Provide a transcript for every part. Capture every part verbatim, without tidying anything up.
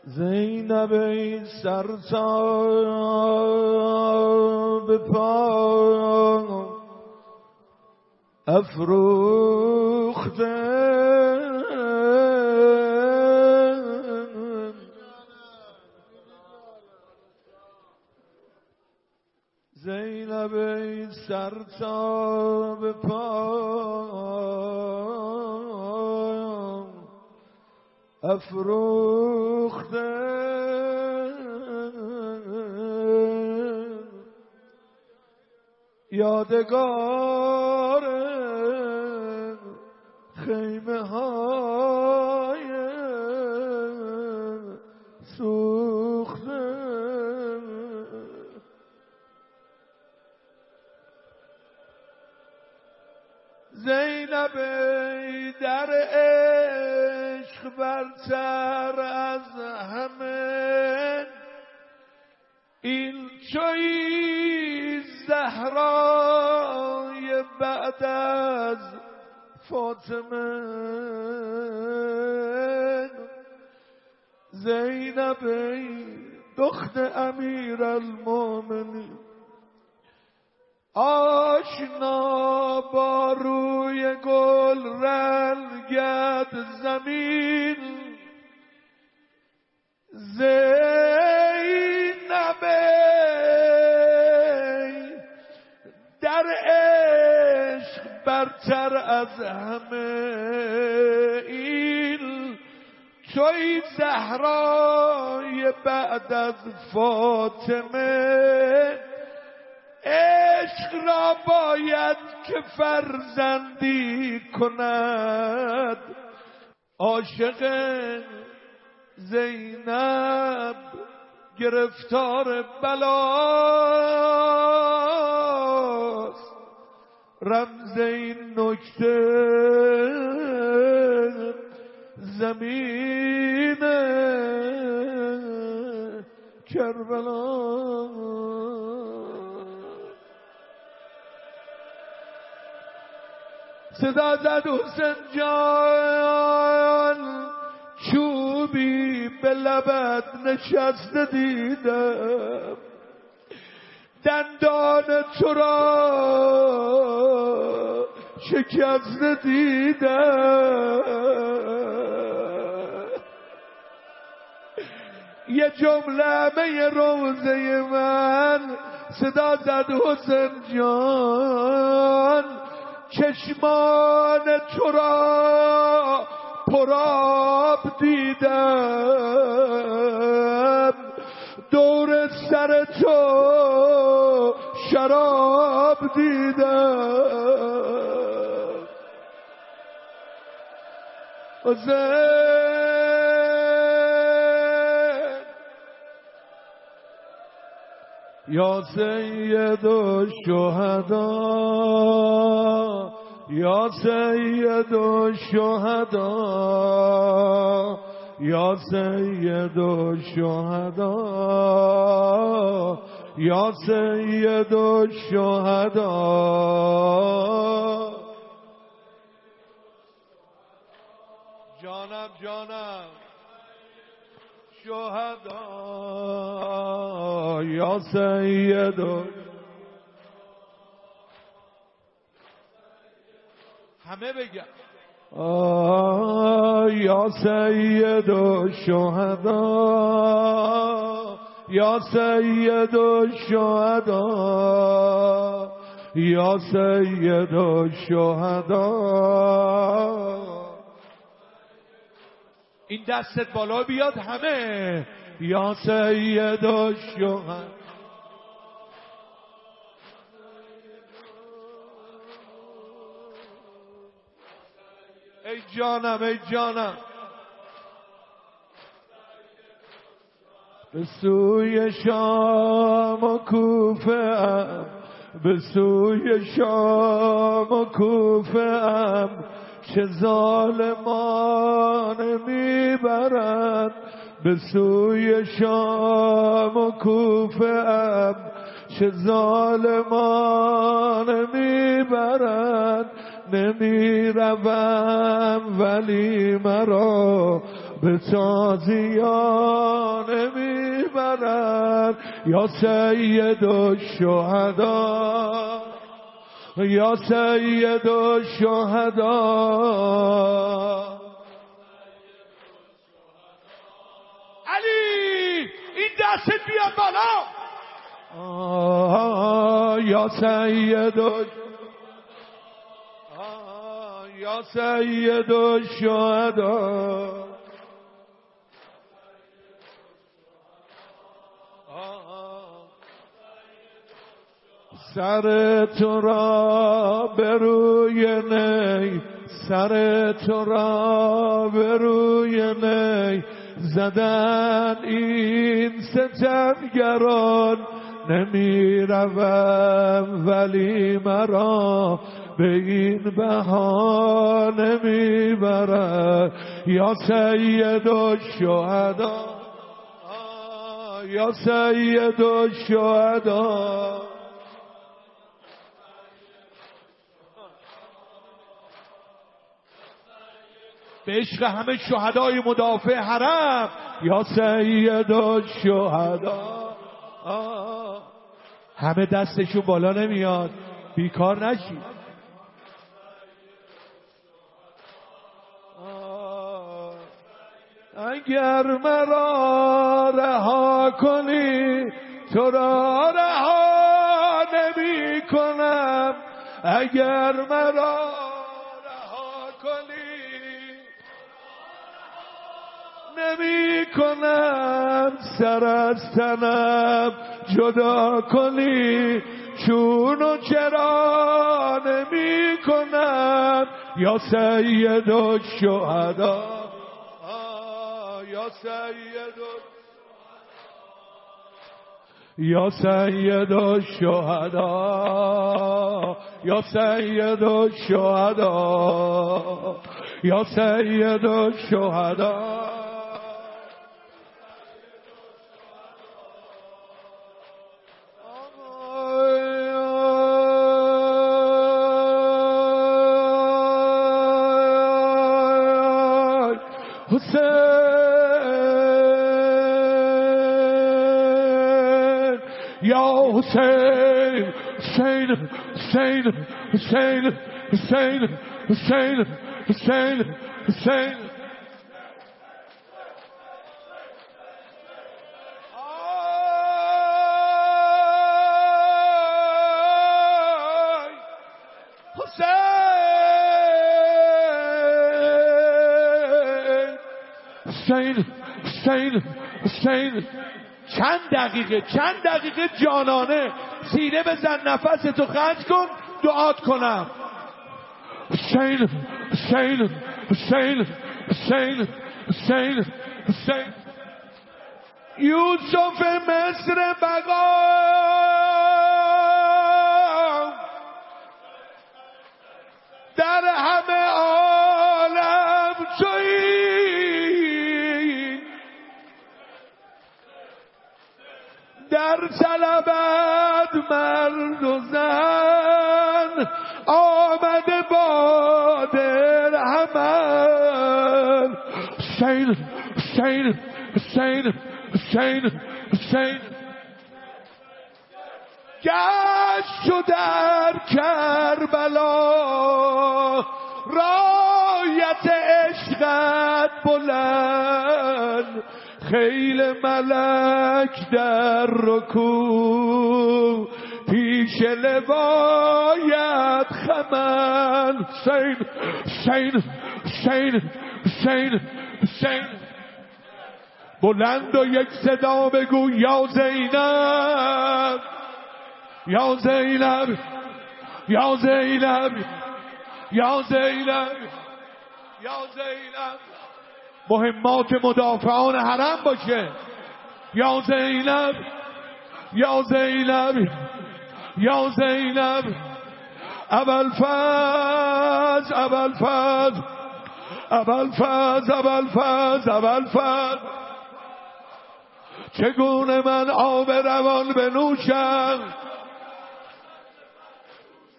زینب ای سر تا به پا افروخته زینب ای سر تا به پا افروخته یادگار خیمه های سوخته زینب ای در عشق برتر از همه این چوی زهرای بعد از فاطمه زینب ای دخت امیر المومنین آشنا با روی گل رنگت زمین زینب در عشق برتر از همه این توی زهرای بعد از فاطمه عشق را باید که فرزندی کند عاشق زینب گرفتار بلاست رمز این نکته زمین کربلا صدا زد حسین جان چوبی به لبت نشسته دیدم دندان تو را شکسته دیدم یه جمله همه روزه من صدا زد حسین جان چشمان تو را پرآب دیدم دور سر تو شراب دیدم حسین یا سید الشهدا یا سید الشهدا یا سید الشهدا یا سید الشهدا جانم جانم شهدا یا سید همه بگم یا سید الشهدا یا سید الشهدا یا سید الشهدا این دستت بالا بیاد همه یا سید الشهدا ای جانم ای جانم به سوی شام و کوفه ام به سوی شام و کوفه ام چه ظالمان میبرند به سوی شام و کوفه ام چه ظالمان میبرند نمی روم ولی مرا به تازیانه میبرن. یا سید الشهدا یا سید الشهدا. علی این دست بیاد بالا. یا سید یا سید الشهدا. سر تو را به روی نی، سر تو را به روی نی زدن این ستمگران. نمی روم ولی مرا به این بهانه می برد. یا سید الشهدا یا سید الشهدا. به عشق همه شهدای مدافع حرم. یا سید الشهدا. همه دستشون بالا نمیاد، بیکار نشید. اگر مرا رها کنی تو را رها نمی کنم. اگر مرا رها کنی نمی کنم. سر از تنم جدا کنی چون و چرا نمی کنم. یا سید الشهدا یا سید یا سید الشهدا یا سید الشهدا یا سید الشهدا. Hussein, Hussein, Hussein, Hussein, Hussein, Hussein, Hussein, Hussein. Hussein, Hussein, Hussein. چند دقیقه چند دقیقه جانانه سینه بزن، نفس تو خرج کن، دعات کنم. حسین حسین حسین حسین حسین حسین. یوسف مصر بقا در همه عالم تویی. در طلبت مرد و زن آمده با درهمن. حسین حسین حسین حسین حسین. گشت شو در کربلا رایت عشقت بلند. خیل ملک در رکوع پیش لوایت خمن. حسین حسین حسین حسین حسین. بلند و یک صدا بگو یا زینب یا زینب یا زینب یا زینب یا زینب. مهمات مدافعان حرم باشه. یا زینب یا زینب یا زینب. ابوالفضل ابوالفضل ابوالفضل ابوالفضل ابوالفضل. چگونه من آب روان بنوشم،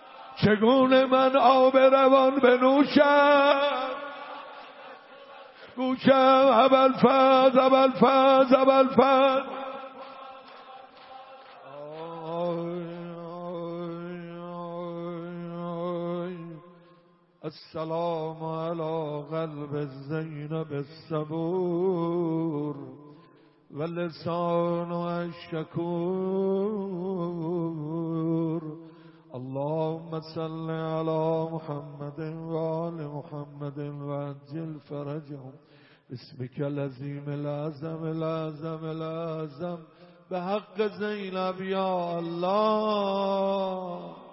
چگونه من آب روان بنوشم. گوشم ابوالفضل ابوالفضل ابوالفضل السلام على قلب زینب الصبور و لسان الشکور اللهم صل على محمد و آل محمد و عجل فرجهم باسمك العظیم الأعظم الأعظم الأعظم بحق زینب یا الله.